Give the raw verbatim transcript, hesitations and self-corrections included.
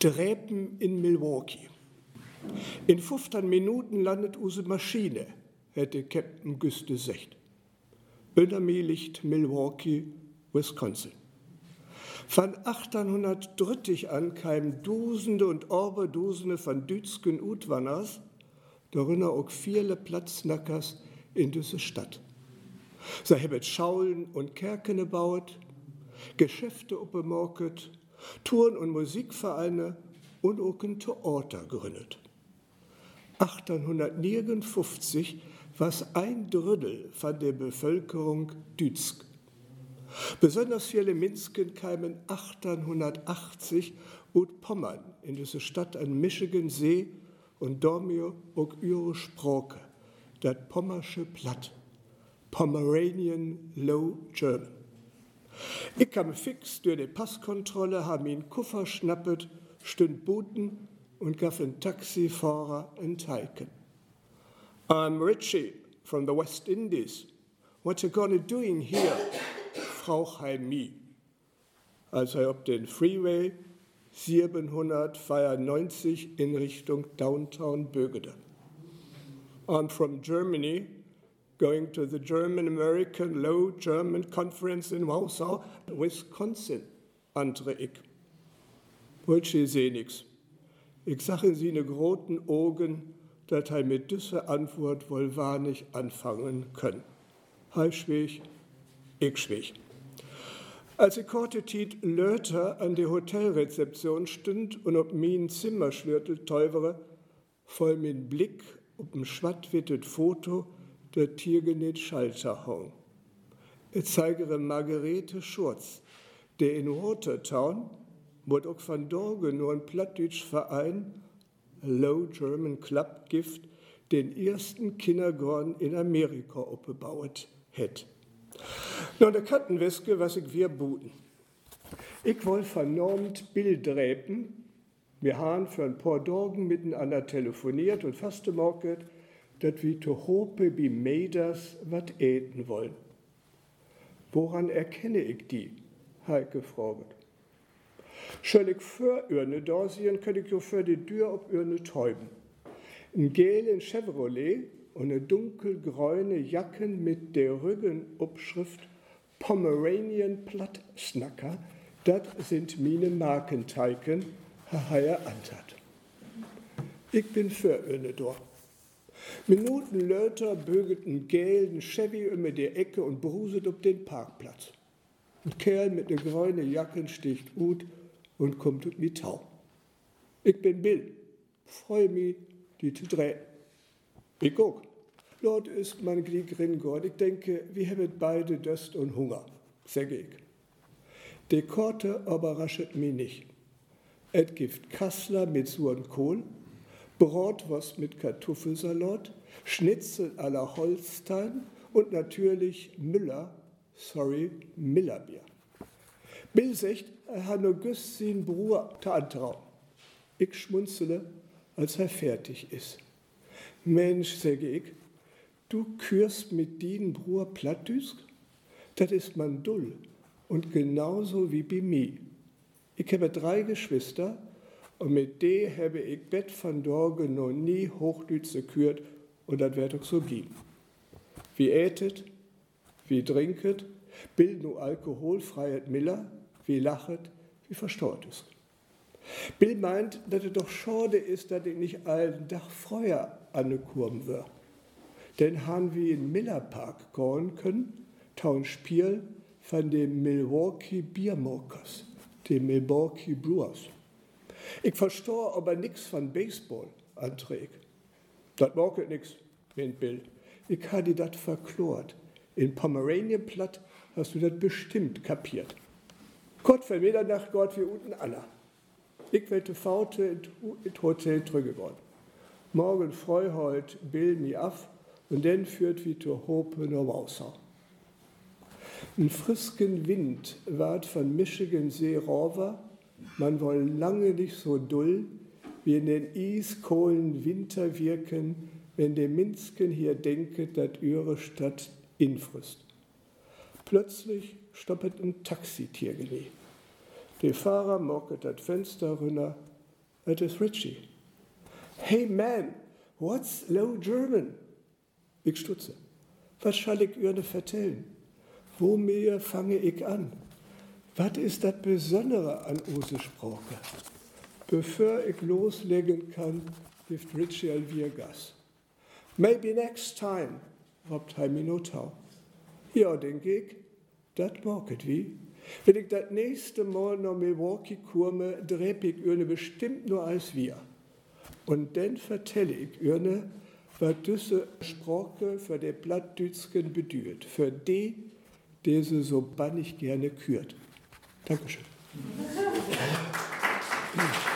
Dräpen in Milwaukee. In fünfzehn Minuten landet use Maschine, hätte Captain Güste secht. Unter mir liegt Milwaukee, Wisconsin. Von achtzehnhundertdreißig an kamen Dusende und Orberdusende von Dütsken Utwanners, darunter auch viele Platznackers in diese Stadt. Sie haben Schaulen und Kerken gebaut, Geschäfte uppemorket, Touren- und Musikvereine und auch ein Theater gegründet. achtzehnhundertneunundfünfzig war es ein Drittel von der Bevölkerung Dütsk. Besonders viele Minsken kamen achtzehnhundertachtzig aus Pommern in diese Stadt an Michigan See und Dormio auch ihre Sprache, das Pommersche Platt, Pomeranian Low German. Ich kam fix durch die Passkontrolle, habe mir einen Koffer schnappet, stünd Buten und gab einen Taxifahrer einen Teiken. I'm Richie from the West Indies. What you gonna doing here? Frau Heimi. Als er auf den Freeway siebenhundertneunundvierzig in Richtung Downtown bögete. I'm from Germany, going to the German-American Low German Conference in Warsaw, Wisconsin, andere ich. Wollte seh nix. Ich sage sie ne großen Augen, dass er mit dieser Antwort wohl wahr nicht anfangen können. Hei schwieg, ich schwieg. Als ich kurze Zeit Löter an der Hotelrezeption stünd und ob mein Zimmer schlürtel teuvere, voll mit Blick ob ein schwattwittet Foto der Tiergenet Schalter hang. Ich zeigere Margarete Schurz, der in Watertown, wo auch von Dorge nur ein plattdütsch Verein, Low German Club Gift, den ersten Kindergarten in Amerika aufgebaut hätt. Nun, der Kattenwiske, was ich wir buten. Ich woll vernormt Bilddräpen. Wir haben für ein paar Dorgen miteinander telefoniert und fast gemorket, dass wir zu Hope wie Meiders wat äten wollen. Woran erkenne ich die? Heike gefragt. Schöll ich für Örne da sehen, kann ich jo für die Tür ob Örne täuben. Ein gelen Chevrolet und eine dunkelgrüne Jacken mit der Rügenobschrift Pomeranian Plattsnacker, das sind meine Markenteiken, Herr Heier Antat. Ich bin für Örne da. Minuten löter böget ein gelben Chevy über die Ecke und bruset auf den Parkplatz. Ein Kerl mit einer grünen Jacke sticht ut und kommt auf die Tau. Ich bin Bill, freu mich, die zu drehen. Ich guck. Dort ist mein Glied Ringord. Ich denke, wir haben beide Durst und Hunger, sage ich. Die Korte aber raschet mich nicht. Es gibt Kassler mit Suren Kohl, Bratwurst mit Kartoffelsalat, Schnitzel à la Holstein und natürlich Müller, sorry, Millerbier. Bill sagt, er hat nur güss sin Bruder antrauen. Ich schmunzele, als er fertig ist. Mensch, sage ich, du kürst mit den Bruder Plattdüsk? Das ist man dull und genauso wie bei mir. Ich habe drei Geschwister und mit denen habe ich Bett von Dorge noch nie Hochdütze gekürt und das wird auch so blieben. Wie ätet, wie trinket, bild nur alkoholfreiet Miller, wie lachet, wie verstaut ist. Bill meint, dass es doch schade ist, dass ich nicht allen Tag Feuer angekommen wird. Denn haben wir in Millerpark gehen können, taun Spiel von den Milwaukee Beermokers, den Milwaukee Brewers. Ich verstehe aber nichts von Baseball, anträg. Das mag ich nix, meint Bill. Ich habe das verklort. In Pomeranian Platt hast du das bestimmt kapiert. Gott für Mitternacht Gott wie unten Anna. Ich werde Faute ins Hotel zurückgeworden. Morgen freu heut Bill mi af und dann führt wie zur Hope nach Warsaw. Ein frisken Wind ward von Michigan See rover, man woll lange nicht so dull, wie in den iskohlen Winter wirken, wenn der Minsken hier denket, dat ihre Stadt infrist. Plötzlich stoppet ein Taxitiergenie. Der Fahrer mocket das Fenster runter Het is Richie. Hey man, what's Low German? Ich stutze. Was soll ich Ihnen vertellen? Womit fange ich an? Was ist das Besondere an unsere Sprache? Bevor ich loslegen kann, gibt Richie alweer Gas. Maybe next time, robt hij mir tau. Ja, denk ich, dat mag ich wie. Wenn ich das nächste Mal nach Milwaukee komme, dreht ich Ihnen bestimmt nur als wir. Und dann vertelle ich Ihnen, was diese Sprache für die Plattdütschen bedeutet, für die, die sie so bannig gerne kürt. Dankeschön.